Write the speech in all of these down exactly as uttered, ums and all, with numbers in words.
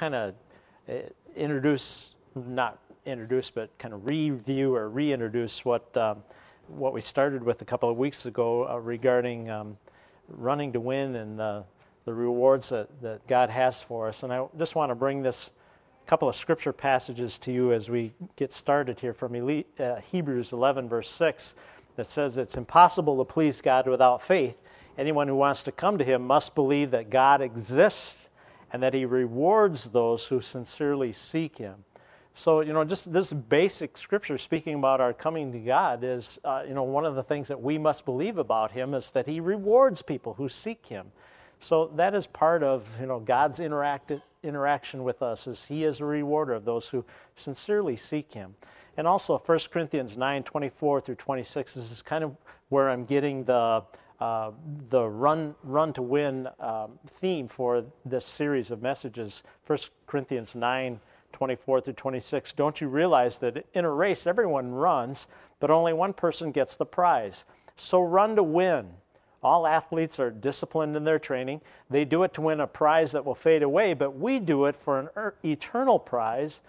kind of uh, introduce, not introduce, but kind of review or reintroduce what um, what we started with a couple of weeks ago uh, regarding um, running to win and the, the rewards that, that God has for us. And I just want to bring this couple of scripture passages to you as we get started here from Ele- uh, Hebrews eleven, verse six, that says it's impossible to please God without faith. Anyone who wants to come to him must believe that God exists and that he rewards those who sincerely seek him. So, you know, just this basic scripture speaking about our coming to God is, uh, you know, one of the things that we must believe about him is that he rewards people who seek him. So that is part of, you know, God's interact- interaction with us, is he is a rewarder of those who sincerely seek him. And also First Corinthians nine, twenty-four through twenty-six, this is kind of where I'm getting the uh, the run run to win um, theme for this series of messages. First Corinthians nine, twenty-four through twenty-six. Don't you realize that in a race everyone runs, but only one person gets the prize? So run to win. All athletes are disciplined in their training. They do it to win a prize that will fade away, but we do it for an er- eternal prize.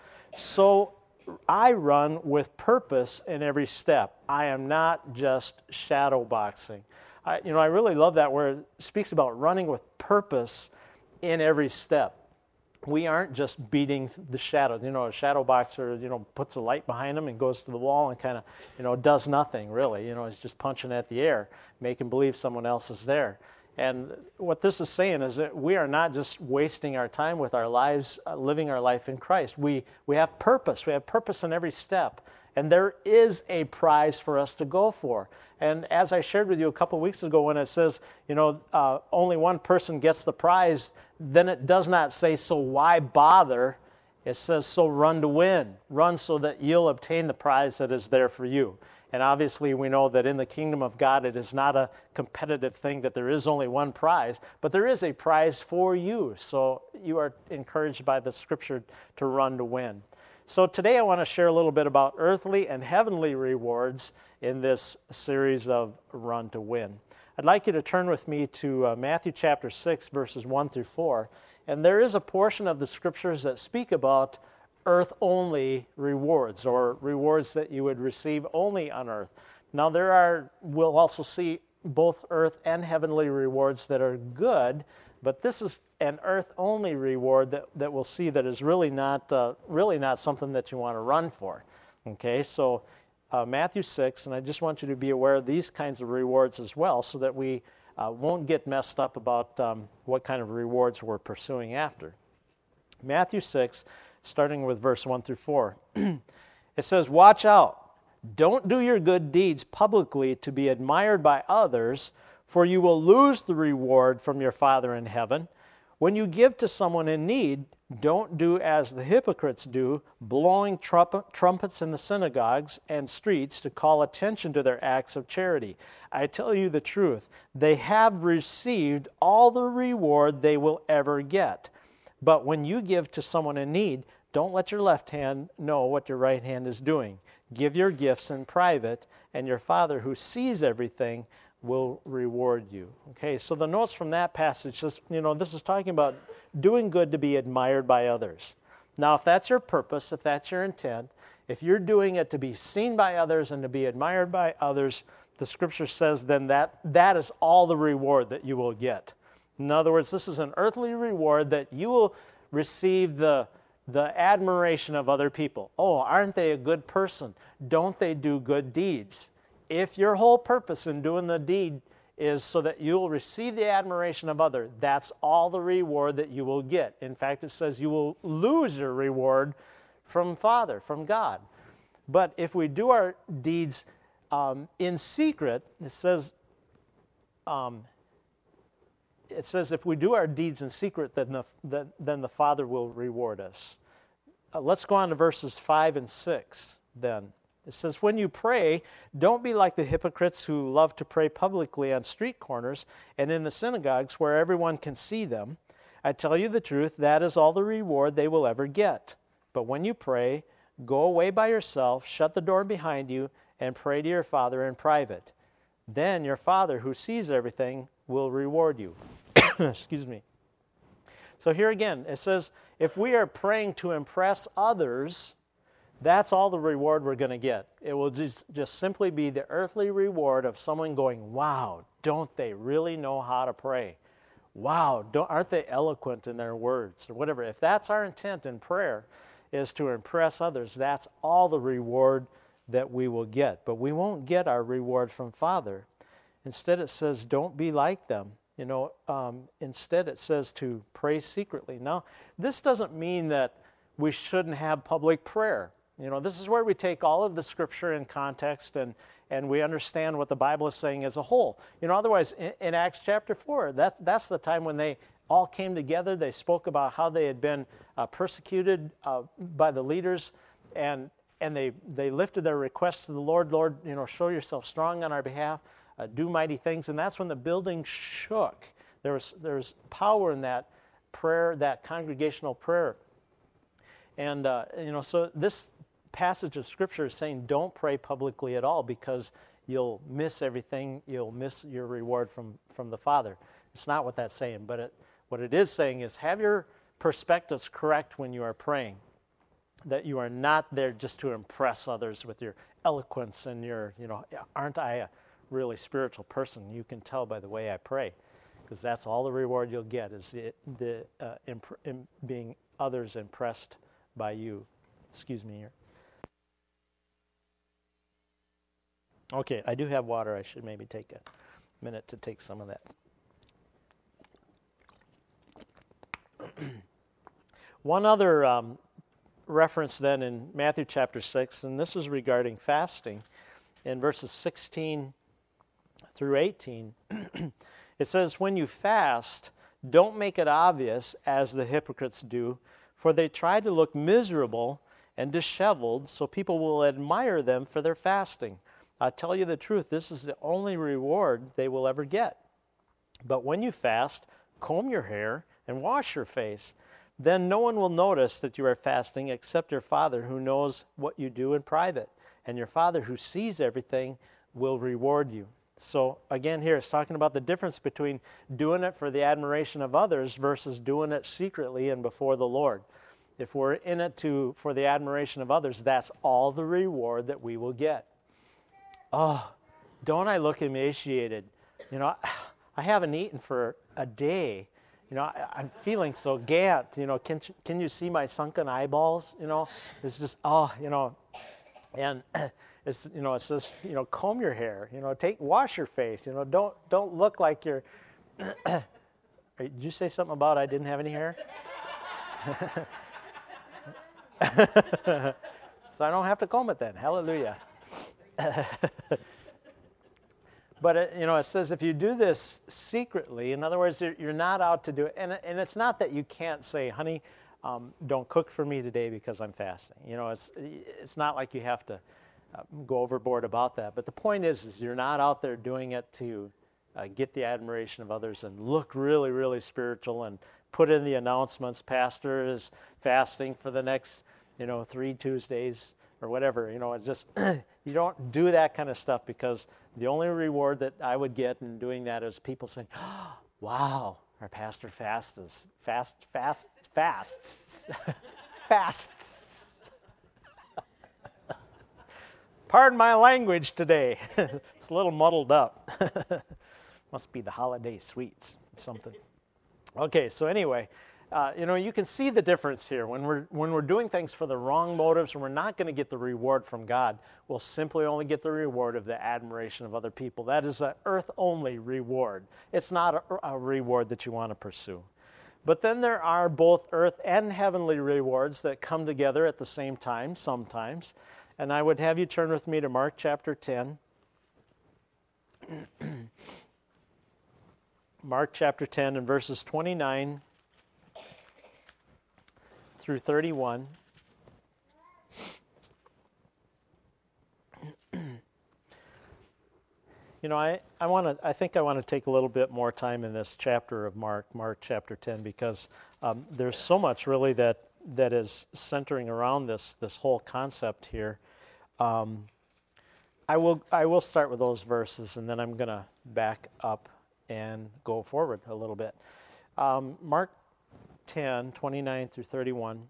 So I run with purpose in every step. I am not just shadow boxing. I, you know, I really love that where it speaks about running with purpose in every step. We aren't just beating the shadows. You know, a shadow boxer, you know, puts a light behind him and goes to the wall and kind of, you know, does nothing really. You know, he's just punching at the air, making believe someone else is there. And what this is saying is that we are not just wasting our time with our lives, uh, living our life in Christ. We we have purpose. We have purpose in every step. And there is a prize for us to go for. And as I shared with you a couple of weeks ago, when it says, you know, uh, only one person gets the prize, then it does not say, so why bother? It says, so run to win. Run so that you'll obtain the prize that is there for you. And obviously we know that in the kingdom of God, it is not a competitive thing that there is only one prize, but there is a prize for you. So you are encouraged by the scripture to run to win. So today I want to share a little bit about earthly and heavenly rewards in this series of Run to Win. I'd like you to turn with me to uh, Matthew chapter six, verses one through four. And there is a portion of the scriptures that speak about earth-only rewards, or rewards that you would receive only on earth. Now there are, we'll also see both earth and heavenly rewards that are good, but this is an earth-only reward that, that we'll see that is really not uh, really not something that you want to run for. Okay, so uh, Matthew six, and I just want you to be aware of these kinds of rewards as well, so that we uh, won't get messed up about um, what kind of rewards we're pursuing after. Matthew six, starting with verse one through four. It says, "Watch out. Don't do your good deeds publicly to be admired by others, for you will lose the reward from your Father in heaven. When you give to someone in need, don't do as the hypocrites do, blowing trumpet, trumpets in the synagogues and streets to call attention to their acts of charity. I tell you the truth, they have received all the reward they will ever get. But when you give to someone in need, don't let your left hand know what your right hand is doing. Give your gifts in private, and your Father who sees everything will reward you." Okay, so the notes from that passage, just, you know, this is talking about doing good to be admired by others. Now, if that's your purpose, if that's your intent, if you're doing it to be seen by others and to be admired by others, the scripture says then that that is all the reward that you will get. In other words, this is an earthly reward that you will receive the the admiration of other people. Oh, aren't they a good person? Don't they do good deeds? If your whole purpose in doing the deed is so that you will receive the admiration of others, that's all the reward that you will get. In fact, it says you will lose your reward from Father, from God. But if we do our deeds um, in secret, it says, um, it says if we do our deeds in secret, then the, the, then the Father will reward us. Uh, let's go on to verses five and six then. It says, "When you pray, don't be like the hypocrites who love to pray publicly on street corners and in the synagogues where everyone can see them. I tell you the truth, that is all the reward they will ever get. But when you pray, go away by yourself, shut the door behind you, and pray to your Father in private. Then your Father who sees everything will reward you." Excuse me. So here again, it says, if we are praying to impress others, that's all the reward we're going to get. It will just, just simply be the earthly reward of someone going, wow, don't they really know how to pray? Wow, don't, aren't they eloquent in their words or whatever. If that's our intent in prayer, is to impress others, that's all the reward that we will get. But we won't get our reward from Father. Instead it says, don't be like them. You know, um, instead it says to pray secretly. Now, this doesn't mean that we shouldn't have public prayer. You know, this is where we take all of the Scripture in context and, and we understand what the Bible is saying as a whole. You know, otherwise, in, in Acts chapter four, that's, that's the time when they all came together. They spoke about how they had been uh, persecuted uh, by the leaders, and and they, they lifted their requests to the Lord. Lord, you know, show yourself strong on our behalf, uh, do mighty things. And that's when the building shook. There was, there was power in that prayer, that congregational prayer. And, uh, you know, so this passage of Scripture is saying don't pray publicly at all because you'll miss everything. You'll miss your reward from, from the Father. It's not what that's saying, but it, what it is saying is have your perspectives correct when you are praying, that you are not there just to impress others with your eloquence and your, you know, aren't I a really spiritual person? You can tell by the way I pray, because that's all the reward you'll get is the, the uh, imp- in being others impressed by you. Excuse me here. Okay, I do have water. I should maybe take a minute to take some of that. One other um, reference then in Matthew chapter six, and this is regarding fasting, in verses sixteen through eighteen. It says, when you fast, don't make it obvious as the hypocrites do, for they try to look miserable and disheveled, so people will admire them for their fasting. I tell you the truth, this is the only reward they will ever get. But when you fast, comb your hair and wash your face. Then no one will notice that you are fasting except your Father who knows what you do in private. And your Father who sees everything will reward you. So again here it's talking about the difference between doing it for the admiration of others versus doing it secretly and before the Lord. If we're in it to for the admiration of others, that's all the reward that we will get. Oh, don't I look emaciated? You know, I haven't eaten for a day. You know, I, I'm feeling so gant. You know, can can you see my sunken eyeballs? You know, it's just, oh, you know, and it's, you know, it says, you know, comb your hair. You know, take wash your face. You know, don't don't look like you're. Did you say something about I didn't have any hair? So I don't have to comb it then. Hallelujah. But, it, you know, it says if you do this secretly, in other words, you're, you're not out to do it. And, and it's not that you can't say, honey, um, don't cook for me today because I'm fasting. You know, it's it's not like you have to uh, go overboard about that. But the point is, is you're not out there doing it to uh, get the admiration of others and look really, really spiritual and put in the announcements, pastor is fasting for the next, you know, three Tuesdays or whatever. You know, it's just, you don't do that kind of stuff, because the only reward that I would get in doing that is people saying, oh, wow, our pastor fasts, fast, fast, fasts, fasts. Pardon my language today. It's a little muddled up. Must be the holiday sweets or something. Okay, so anyway, uh, you know, you can see the difference here. When we're when we're doing things for the wrong motives, and we're not going to get the reward from God, we'll simply only get the reward of the admiration of other people. That is an earth-only reward. It's not a, a reward that you want to pursue. But then there are both earth and heavenly rewards that come together at the same time sometimes. And I would have you turn with me to Mark chapter ten. Mark chapter ten and verses twenty-nine through thirty-one. You know, I, I want to. I think I want to take a little bit more time in this chapter of Mark, Mark chapter ten, because um, there's so much really that that is centering around this this whole concept here. Um, I will I will start with those verses, and then I'm going to back up and go forward a little bit. Um, Mark ten, twenty-nine through thirty-one,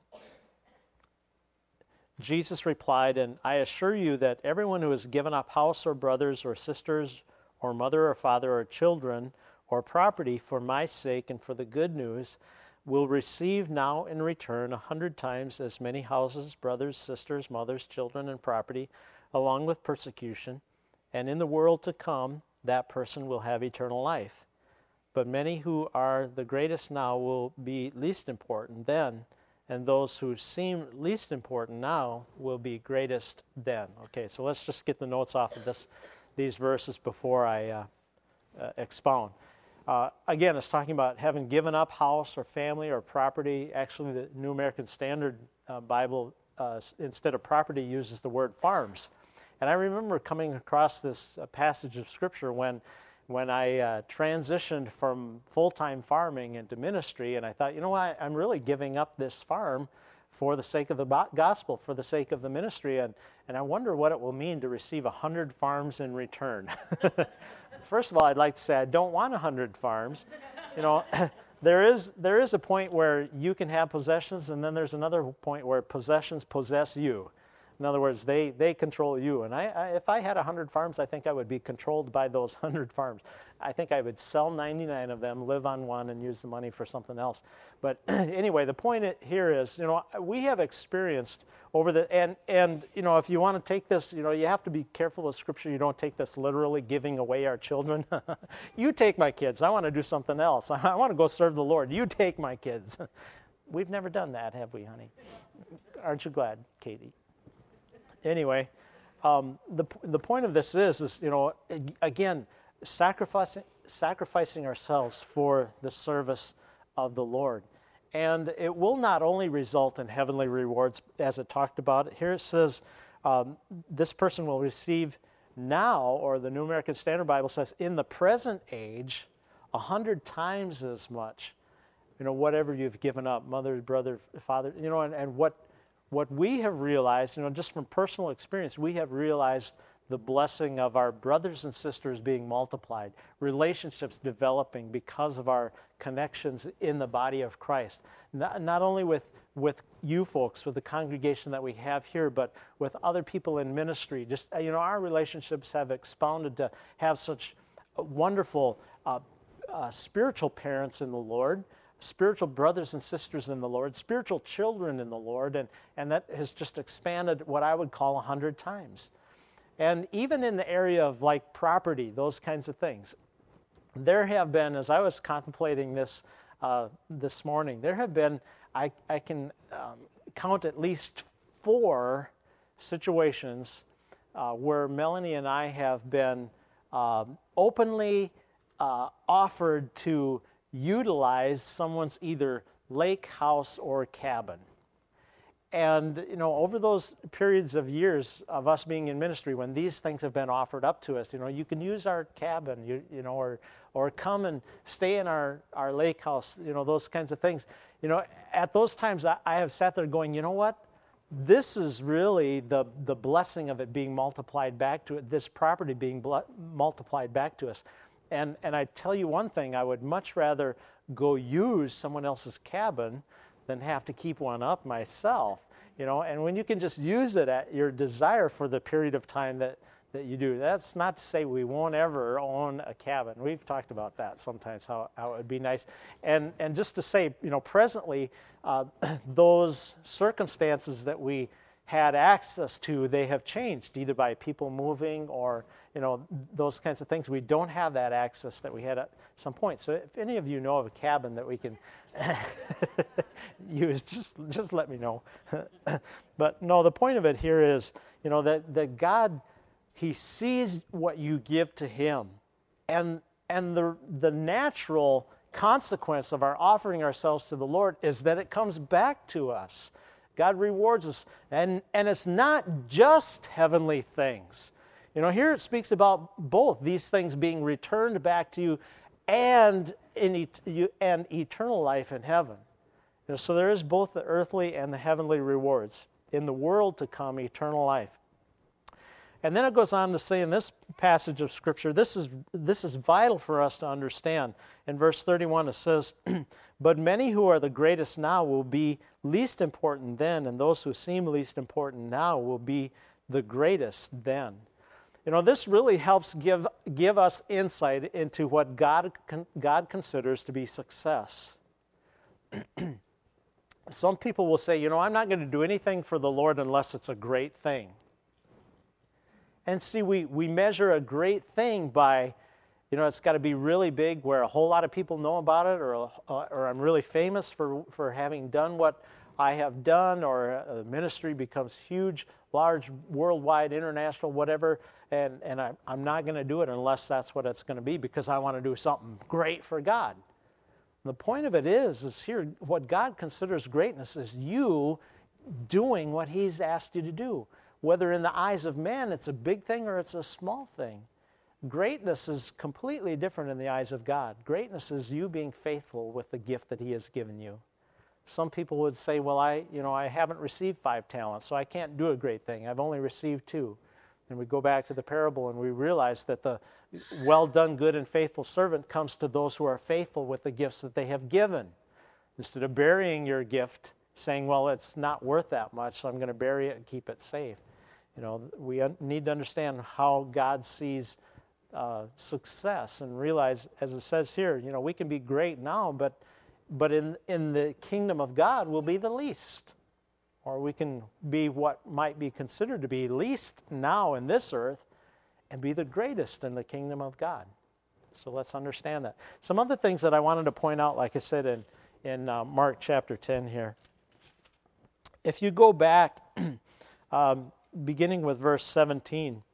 Jesus replied, "And I assure you that everyone who has given up house or brothers or sisters or mother or father or children or property for my sake and for the good news will receive now in return a hundred times as many houses, brothers, sisters, mothers, children, and property, along with persecution. And in the world to come, that person will have eternal life. But many who are the greatest now will be least important then, and those who seem least important now will be greatest then." Okay, so let's just get the notes off of this, these verses before I uh, uh, expound. Uh, again, it's talking about having given up house or family or property. Actually, the New American Standard uh, Bible, uh, instead of property, uses the word farms. And I remember coming across this uh, passage of Scripture when when I uh, transitioned from full-time farming into ministry, and I thought, you know what, I'm really giving up this farm for the sake of the gospel, for the sake of the ministry, and, and I wonder what it will mean to receive a hundred farms in return. First of all, I'd like to say I don't want a hundred farms. You know, there is there is a point where you can have possessions, and then there's another point where possessions possess you. In other words, they, they control you. And I, I, if I had one hundred farms, I think I would be controlled by those one hundred farms. I think I would sell ninety-nine of them, live on one, and use the money for something else. But anyway, the point here is, you know, we have experienced over the, and, and you know, if you want to take this, you know, you have to be careful with Scripture. You don't take this literally, giving away our children. You take my kids. I want to do something else. I want to go serve the Lord. You take my kids. We've never done that, have we, honey? Aren't you glad, Katie? Anyway, um, the the point of this is, is you know, again, sacrificing sacrificing ourselves for the service of the Lord, and it will not only result in heavenly rewards, as it talked about. Here it says, um, this person will receive now, or the New American Standard Bible says, in the present age, a hundred times as much. You know, whatever you've given up, mother, brother, father, you know, and, and what. What we have realized, you know, just from personal experience, we have realized the blessing of our brothers and sisters being multiplied, relationships developing because of our connections in the body of Christ. Not, not only with, with you folks, with the congregation that we have here, but with other people in ministry. Just, you know, our relationships have expounded to have such wonderful uh, uh, spiritual parents in the Lord, spiritual brothers and sisters in the Lord, spiritual children in the Lord, and, and that has just expanded what I would call a hundred times. And even in the area of like property, those kinds of things, there have been, as I was contemplating this uh, this morning, there have been, I, I can um, count at least four situations uh, where Melanie and I have been um, openly uh, offered to utilize someone's either lake, house, or cabin. And, you know, over those periods of years of us being in ministry, when these things have been offered up to us, you know, you can use our cabin, you, you know, or or come and stay in our, our lake house, you know, those kinds of things. You know, at those times, I, I have sat there going, you know what? This is really the, the blessing of it being multiplied back to it, this property being bl- multiplied back to us. And and I tell you one thing, I would much rather go use someone else's cabin than have to keep one up myself, you know. And when you can just use it at your desire for the period of time that, that you do, that's not to say we won't ever own a cabin. We've talked about that sometimes, how, how it would be nice. And and just to say, you know, presently, uh, those circumstances that we had access to, they have changed, either by people moving or, you know, those kinds of things. We don't have that access that we had at some point. So if any of you know of a cabin that we can use, just just let me know. But no, the point of it here is, you know, that, that God, He sees what you give to Him. And and the the natural consequence of our offering ourselves to the Lord is that it comes back to us. God rewards us. And, and it's not just heavenly things. You know, here it speaks about both these things being returned back to you and in et- you, and eternal life in heaven. You know, so there is both the earthly and the heavenly rewards. In the world to come, eternal life. And then it goes on to say in this passage of Scripture, this is this is vital for us to understand. In verse thirty-one it says, "But many who are the greatest now will be least important then, and those who seem least important now will be the greatest then." You know, this really helps give give us insight into what God God considers to be success. Some people will say, you know, I'm not going to do anything for the Lord unless it's a great thing. And see, we, we measure a great thing by, you know, it's got to be really big where a whole lot of people know about it, or uh, or I'm really famous for, for having done what I have done, or the ministry becomes huge, large, worldwide, international, whatever, and, and I, I'm not going to do it unless that's what it's going to be, because I want to do something great for God. And the point of it is, is here, what God considers greatness is you doing what He's asked you to do. Whether in the eyes of man it's a big thing or it's a small thing. Greatness is completely different in the eyes of God. Greatness is you being faithful with the gift that He has given you. Some people would say, well, I, you know, I haven't received five talents, so I can't do a great thing. I've only received two. And we go back to the parable and we realize that the well done, good and faithful servant comes to those who are faithful with the gifts that they have given. Instead of burying your gift, saying, well, it's not worth that much, so I'm going to bury it and keep it safe. You know, we need to understand how God sees uh, success and realize, as it says here, you know, we can be great now, but but in, in the kingdom of God we'll be the least. Or we can be what might be considered to be least now in this earth and be the greatest in the kingdom of God. So let's understand that. Some other things that I wanted to point out, like I said in, in uh, Mark chapter ten here. If you go back, um, beginning with verse seventeen,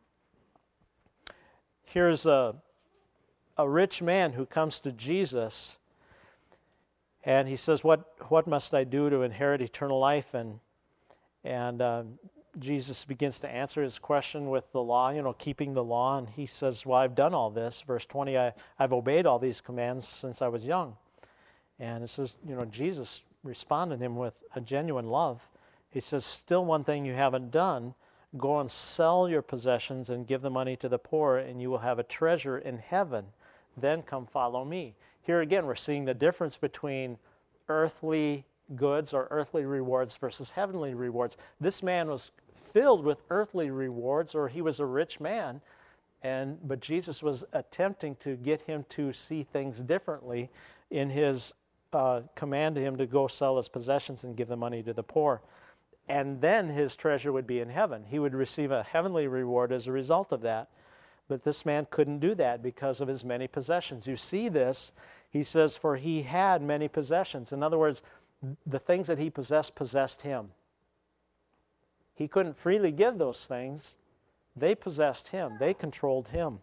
here's a, a rich man who comes to Jesus, and he says, what what must I do to inherit eternal life? And and uh, Jesus begins to answer his question with the law, you know, keeping the law, and he says, well, I've done all this. Verse twenty, I, I've obeyed all these commands since I was young. And it says, you know, Jesus responded to him with a genuine love. He says, still one thing you haven't done, go and sell your possessions and give the money to the poor, and you will have a treasure in heaven. Then come follow me. Here again, we're seeing the difference between earthly goods or earthly rewards versus heavenly rewards. This man was filled with earthly rewards, or he was a rich man, and but Jesus was attempting to get him to see things differently in his uh, command to him to go sell his possessions and give the money to the poor. And then his treasure would be in heaven. He would receive a heavenly reward as a result of that. But this man couldn't do that because of his many possessions. You see this, he says, for he had many possessions. In other words, the things that he possessed possessed him. He couldn't freely give those things. They possessed him. They controlled him.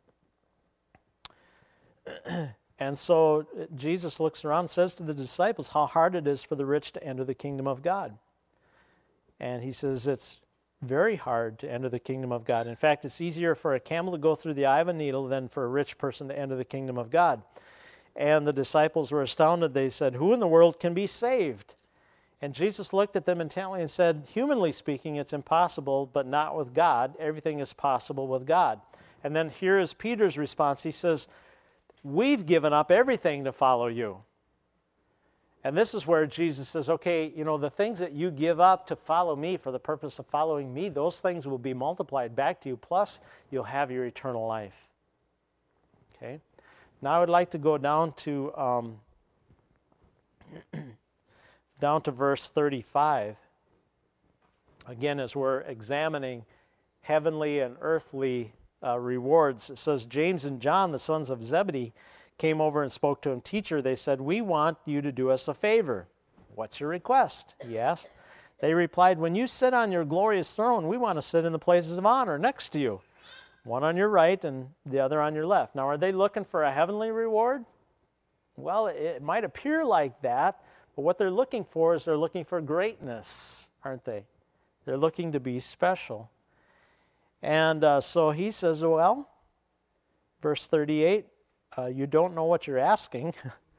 And so Jesus looks around and says to the disciples how hard it is for the rich to enter the kingdom of God. And he says it's very hard to enter the kingdom of God. In fact, it's easier for a camel to go through the eye of a needle than for a rich person to enter the kingdom of God. And the disciples were astounded. They said, who in the world can be saved? And Jesus looked at them intently and said, humanly speaking, it's impossible, but not with God. Everything is possible with God. And then here is Peter's response. He says, we've given up everything to follow you. And this is where Jesus says, okay, you know, the things that you give up to follow me for the purpose of following me, those things will be multiplied back to you, plus you'll have your eternal life. Okay? Now I would like to go down to um, down to verse thirty-five. Again, as we're examining heavenly and earthly uh, rewards, it says, James and John, the sons of Zebedee, came over and spoke to him. Teacher, they said, we want you to do us a favor. What's your request? He asked. They replied, when you sit on your glorious throne, we want to sit in the places of honor next to you, one on your right and the other on your left. Now, are they looking for a heavenly reward? Well, it might appear like that, but what they're looking for is they're looking for greatness, aren't they? They're looking to be special. And uh, so he says, well, verse thirty-eight, Uh, you don't know what you're asking.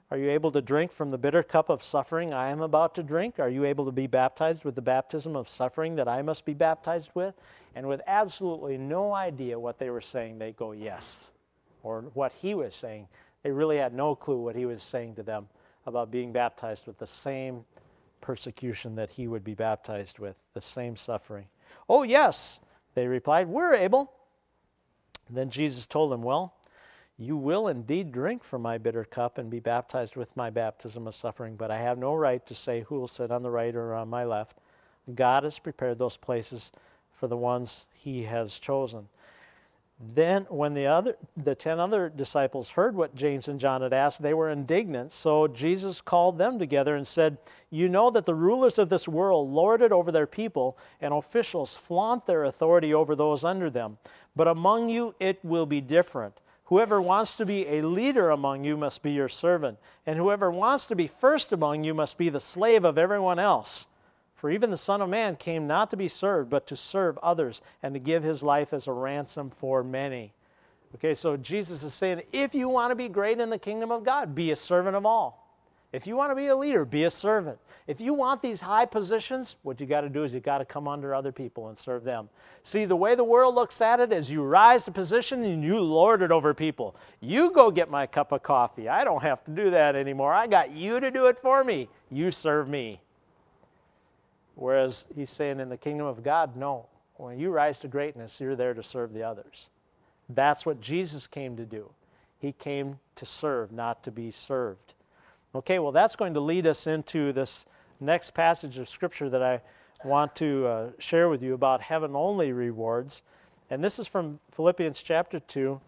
Are you able to drink from the bitter cup of suffering I am about to drink? Are you able to be baptized with the baptism of suffering that I must be baptized with? And with absolutely no idea what they were saying, they go, yes. Or what he was saying. They really had no clue what he was saying to them about being baptized with the same persecution that he would be baptized with, the same suffering. Oh, yes, they replied, we're able. Then Jesus told them, well, you will indeed drink from my bitter cup and be baptized with my baptism of suffering, but I have no right to say who will sit on the right or on my left. God has prepared those places for the ones he has chosen. Then when the other, the ten other disciples heard what James and John had asked, they were indignant. So Jesus called them together and said, you know that the rulers of this world lord it over their people, and officials flaunt their authority over those under them. But among you it will be different. Whoever wants to be a leader among you must be your servant, and whoever wants to be first among you must be the slave of everyone else. For even the Son of Man came not to be served, but to serve others, and to give his life as a ransom for many. Okay, so Jesus is saying, if you want to be great in the kingdom of God, be a servant of all. If you want to be a leader, be a servant. If you want these high positions, what you got to do is you got to come under other people and serve them. See, the way the world looks at it is you rise to position and you lord it over people. You go get my cup of coffee. I don't have to do that anymore. I got you to do it for me. You serve me. Whereas he's saying in the kingdom of God, no. When you rise to greatness, you're there to serve the others. That's what Jesus came to do. He came to serve, not to be served. Okay, well, that's going to lead us into this next passage of Scripture that I want to uh, share with you about heaven-only rewards. And this is from Philippians chapter two,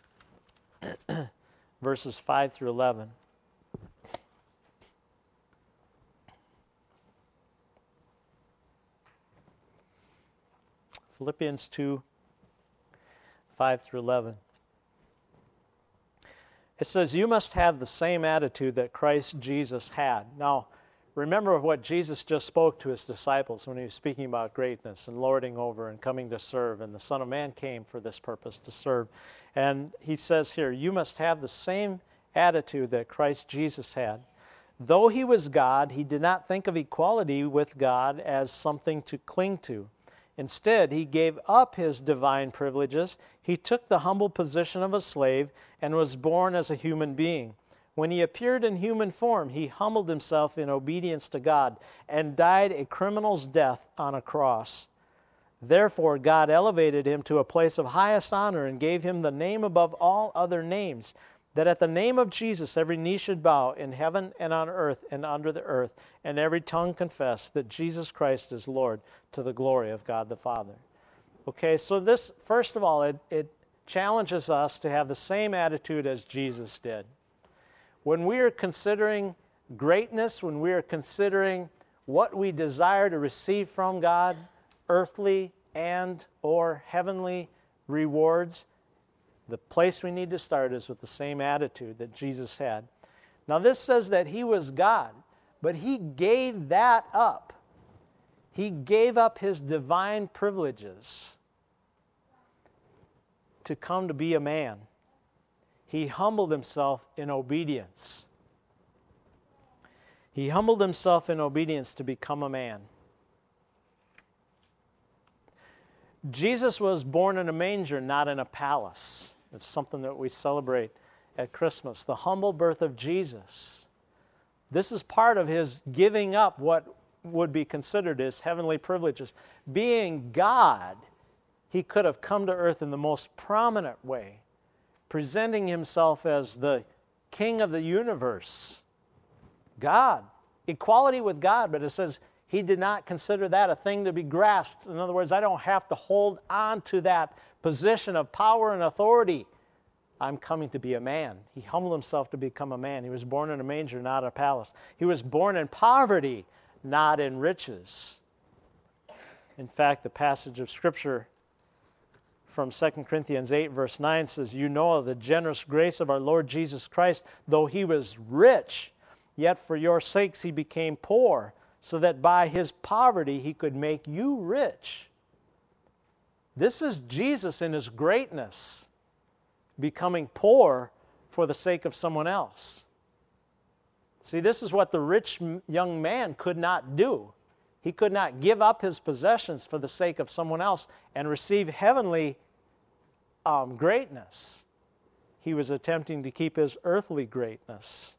verses five through eleven. Philippians two, five through eleven. It says, you must have the same attitude that Christ Jesus had. Now, remember what Jesus just spoke to his disciples when he was speaking about greatness and lording over and coming to serve. And the Son of Man came for this purpose, to serve. And he says here, you must have the same attitude that Christ Jesus had. Though he was God, he did not think of equality with God as something to cling to. Instead, he gave up his divine privileges. He took the humble position of a slave and was born as a human being. When he appeared in human form, he humbled himself in obedience to God and died a criminal's death on a cross. Therefore, God elevated him to a place of highest honor and gave him the name above all other names, that at the name of Jesus every knee should bow in heaven and on earth and under the earth, and every tongue confess that Jesus Christ is Lord, to the glory of God the Father. Okay, so this, first of all, it, it challenges us to have the same attitude as Jesus did. When we are considering greatness, when we are considering what we desire to receive from God, earthly and or heavenly rewards, the place we need to start is with the same attitude that Jesus had. Now this says that he was God, but he gave that up. He gave up his divine privileges to come to be a man. He humbled himself in obedience. He humbled himself in obedience to become a man. Jesus was born in a manger, not in a palace. It's something that we celebrate at Christmas, the humble birth of Jesus. This is part of his giving up what would be considered his heavenly privileges. Being God, he could have come to earth in the most prominent way, presenting himself as the King of the universe. God, equality with God, but it says he did not consider that a thing to be grasped. In other words, I don't have to hold on to that position of power and authority. I'm coming to be a man. He humbled himself to become a man. He was born in a manger, not a palace. He was born in poverty, not in riches. In fact, the passage of Scripture from Second Corinthians eight, verse nine says, you know of the generous grace of our Lord Jesus Christ, though he was rich, yet for your sakes he became poor, so that by his poverty he could make you rich. This is Jesus in his greatness, becoming poor for the sake of someone else. See, this is what the rich young man could not do. He could not give up his possessions for the sake of someone else and receive heavenly um, greatness. He was attempting to keep his earthly greatness.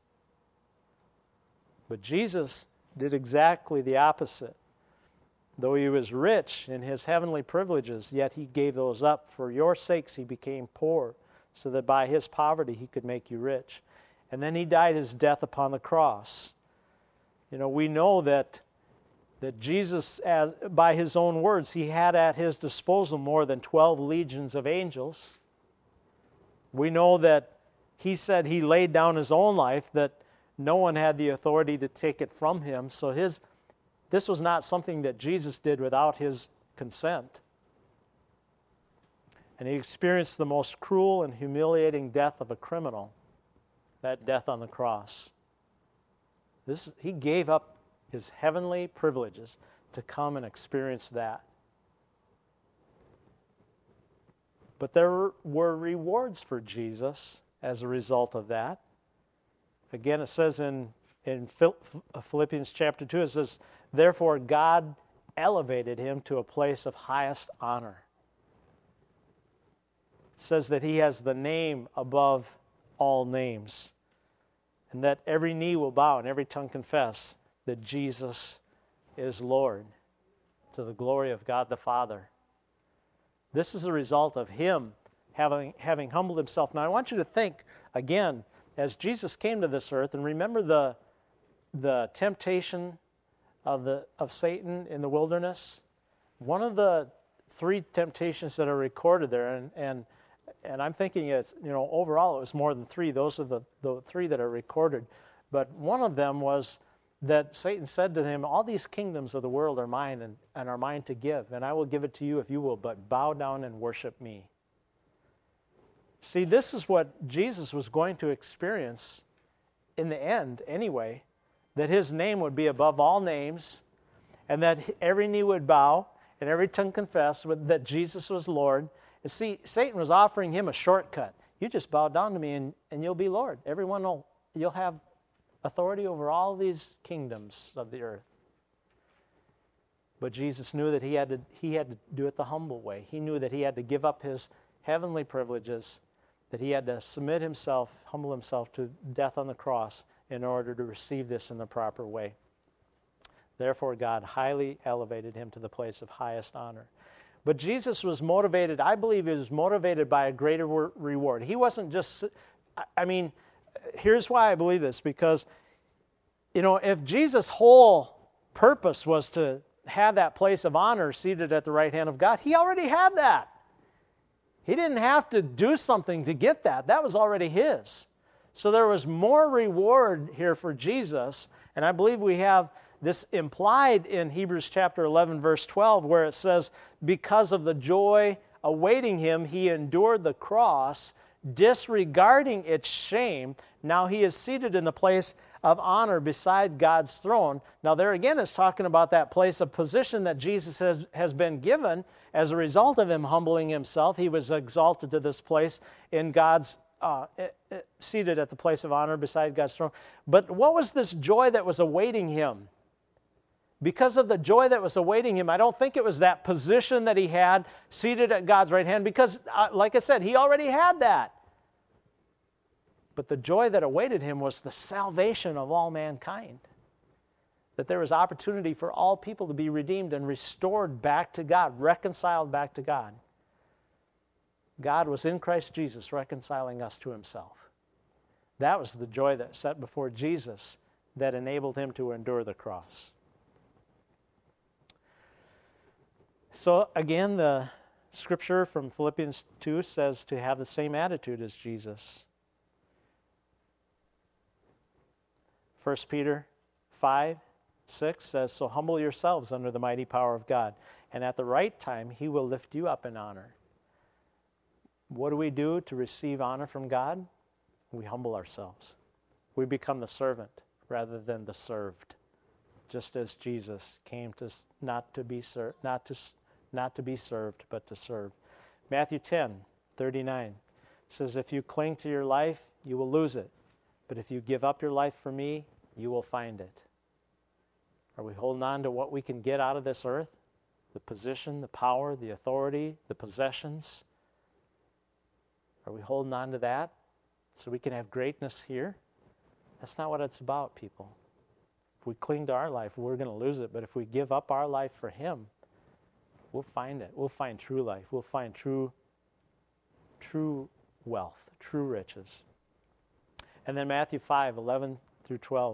But Jesus did exactly the opposite. Though he was rich in his heavenly privileges, yet he gave those up. For your sakes he became poor, so that by his poverty he could make you rich. And then he died his death upon the cross. You know, we know that, that Jesus, as, by his own words, he had at his disposal more than twelve legions of angels. We know that he said he laid down his own life, that no one had the authority to take it from him. So his this was not something that Jesus did without his consent. And he experienced the most cruel and humiliating death of a criminal, that death on the cross. This, he gave up his heavenly privileges to come and experience that. But there were rewards for Jesus as a result of that. Again, it says in, in Philippians chapter two, it says, therefore God elevated him to a place of highest honor. It says that he has the name above all names, and that every knee will bow and every tongue confess that Jesus is Lord, to the glory of God the Father. This is a result of him having, having humbled himself. Now I want you to think, again, as Jesus came to this earth, and remember the, the temptation of, the, of Satan in the wilderness? One of the three temptations that are recorded there, and, and, and I'm thinking it's, you know, overall it was more than three. Those are the, the three that are recorded. But one of them was that Satan said to him, all these kingdoms of the world are mine and, and are mine to give, and I will give it to you if you will but bow down and worship me. See, this is what Jesus was going to experience in the end anyway, that his name would be above all names, and that every knee would bow and every tongue confess that Jesus was Lord. And see, Satan was offering him a shortcut. You just bow down to me and, and you'll be Lord. Everyone will, you'll have authority over all these kingdoms of the earth. But Jesus knew that he had to, he had to do it the humble way. He knew that he had to give up his heavenly privileges, that he had to submit himself, humble himself to death on the cross in order to receive this in the proper way. Therefore, God highly elevated him to the place of highest honor. But Jesus was motivated, I believe he was motivated by a greater reward. He wasn't just, I mean, here's why I believe this, because, you know, if Jesus' whole purpose was to have that place of honor seated at the right hand of God, he already had that. He didn't have to do something to get that. That was already his. So there was more reward here for Jesus, and I believe we have this implied in Hebrews chapter eleven, verse twelve, where it says, because of the joy awaiting him, he endured the cross, disregarding its shame. Now he is seated in the place of honor beside God's throne. Now there again is talking about that place of position that Jesus has, has been given as a result of him humbling himself. He was exalted to this place in God's, uh, seated at the place of honor beside God's throne. But what was this joy that was awaiting him? Because of the joy that was awaiting him, I don't think it was that position that he had seated at God's right hand, because, uh, like I said, he already had that. But the joy that awaited him was the salvation of all mankind. That there was opportunity for all people to be redeemed and restored back to God, reconciled back to God. God was in Christ Jesus reconciling us to himself. That was the joy that set before Jesus that enabled him to endure the cross. So again, the scripture from Philippians two says to have the same attitude as Jesus. First Peter five, six says, so humble yourselves under the mighty power of God, and at the right time he will lift you up in honor. What do we do to receive honor from God? We humble ourselves. We become the servant rather than the served, just as Jesus came to not to be ser- not to not to be served, but to serve. Matthew ten, thirty-nine says, if you cling to your life, you will lose it. But if you give up your life for me, you will find it. Are we holding on to what we can get out of this earth? The position, the power, the authority, the possessions? Are we holding on to that so we can have greatness here? That's not what it's about, people. If we cling to our life, we're going to lose it. But if we give up our life for Him, we'll find it. We'll find true life. We'll find true, true wealth, true riches. And then Matthew five, eleven through twelve.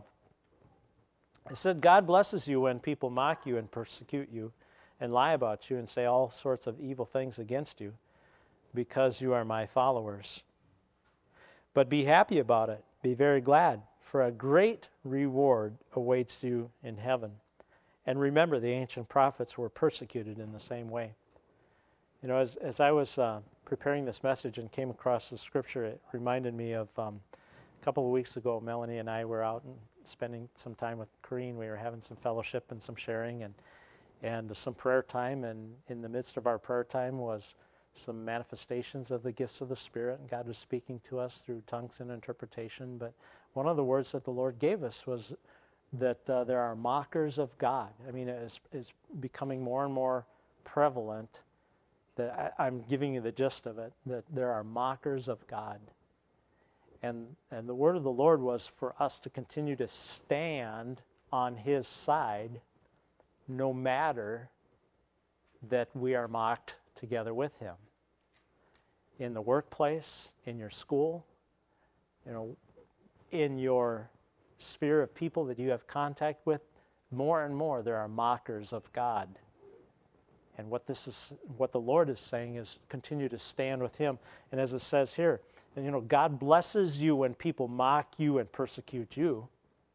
It said, God blesses you when people mock you and persecute you and lie about you and say all sorts of evil things against you because you are my followers. But be happy about it. Be very glad, for a great reward awaits you in heaven. And remember, the ancient prophets were persecuted in the same way. You know, as, as I was uh, preparing this message and came across the scripture, it reminded me of um, a couple of weeks ago, Melanie and I were out and spending some time with Corrine. We were having some fellowship and some sharing and and some prayer time. And in the midst of our prayer time was some manifestations of the gifts of the Spirit. And God was speaking to us through tongues and interpretation. But one of the words that the Lord gave us was that uh, there are mockers of God. I mean, it is, is becoming more and more prevalent. That I, I'm giving you the gist of it, that there are mockers of God. And, and the word of the Lord was for us to continue to stand on His side no matter that we are mocked together with Him. In the workplace, in your school, you know, in your sphere of people that you have contact with, more and more there are mockers of God. And what this is, what the Lord is saying is continue to stand with Him. And as it says here, and, you know, God blesses you when people mock you and persecute you.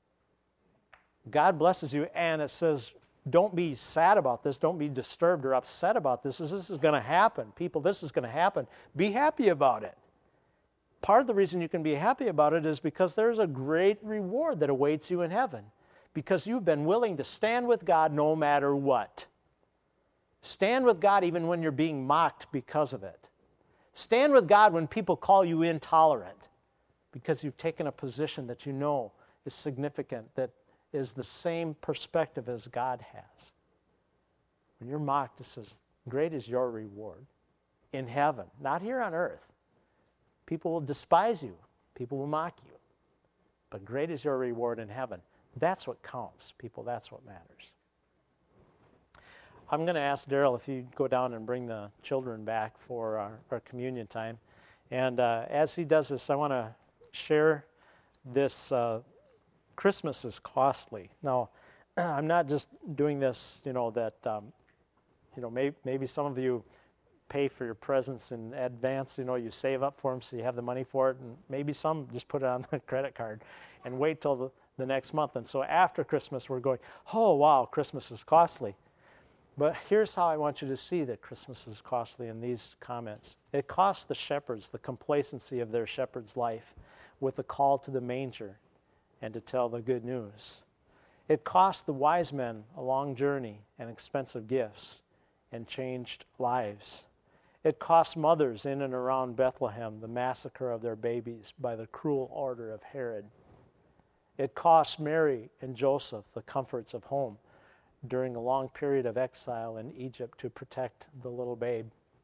God blesses you, and it says, don't be sad about this. Don't be disturbed or upset about this. This, this is going to happen. People, this is going to happen. Be happy about it. Part of the reason you can be happy about it is because there's a great reward that awaits you in heaven, because you've been willing to stand with God no matter what. Stand with God even when you're being mocked because of it. Stand with God when people call you intolerant because you've taken a position that you know is significant, that is the same perspective as God has. When you're mocked, it says, great is your reward in heaven, not here on earth. People will despise you. People will mock you. But great is your reward in heaven. That's what counts, people. That's what matters. I'm going to ask Daryl if you go down and bring the children back for our, our communion time. And uh, as he does this, I want to share this. Uh, Christmas is costly. Now, I'm not just doing this, you know, that, um, you know, may, maybe some of you pay for your presents in advance. You know, you save up for them so you have the money for it. And maybe some just put it on the credit card and wait till the, the next month. And so after Christmas, we're going, oh, wow, Christmas is costly. But here's how I want you to see that Christmas is costly in these comments. It cost the shepherds the complacency of their shepherd's life with the call to the manger and to tell the good news. It cost the wise men a long journey and expensive gifts and changed lives. It cost mothers in and around Bethlehem the massacre of their babies by the cruel order of Herod. It cost Mary and Joseph the comforts of home during a long period of exile in Egypt to protect the little babe.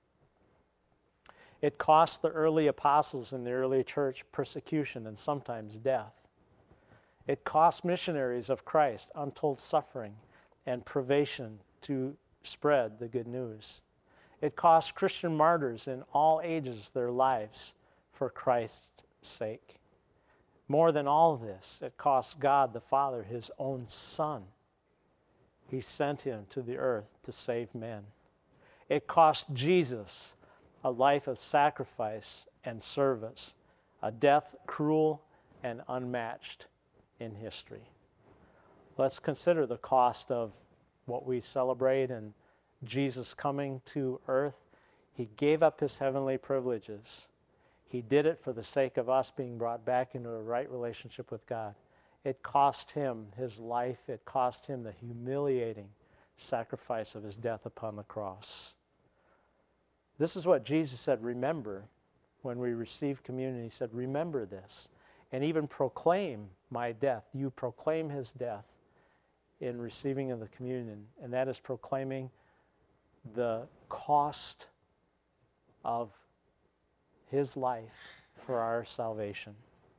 It cost the early apostles in the early church persecution and sometimes death. It cost missionaries of Christ untold suffering and privation to spread the good news. It cost Christian martyrs in all ages their lives for Christ's sake. More than all this, it cost God the Father His own Son. He sent Him to the earth to save men. It cost Jesus a life of sacrifice and service, a death cruel and unmatched in history. Let's consider the cost of what we celebrate and Jesus coming to earth. He gave up His heavenly privileges. He did it for the sake of us being brought back into a right relationship with God. It cost Him His life. It cost Him the humiliating sacrifice of His death upon the cross. This is what Jesus said, remember, when we receive communion. He said, remember this, and even proclaim my death. You proclaim his death in receiving of the communion, and that is proclaiming the cost of his life for our salvation.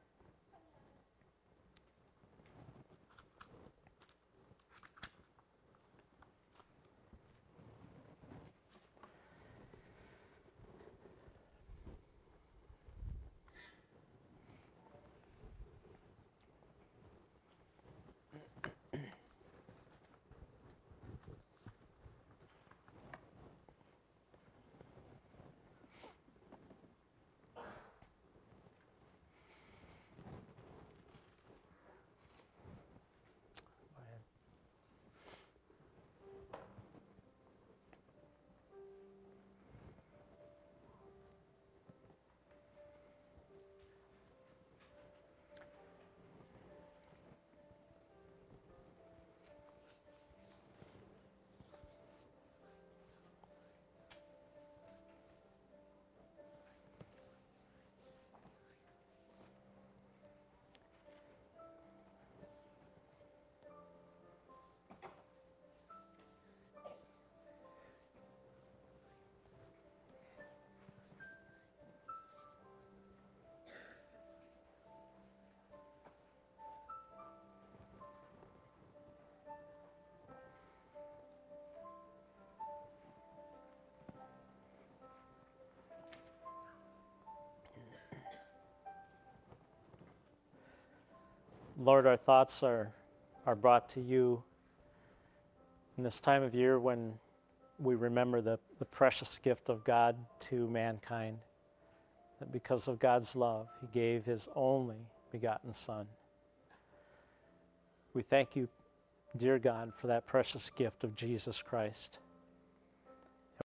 Lord, our thoughts are, are brought to you in this time of year when we remember the, the precious gift of God to mankind, that because of God's love, he gave his only begotten Son. We thank you, dear God, for that precious gift of Jesus Christ.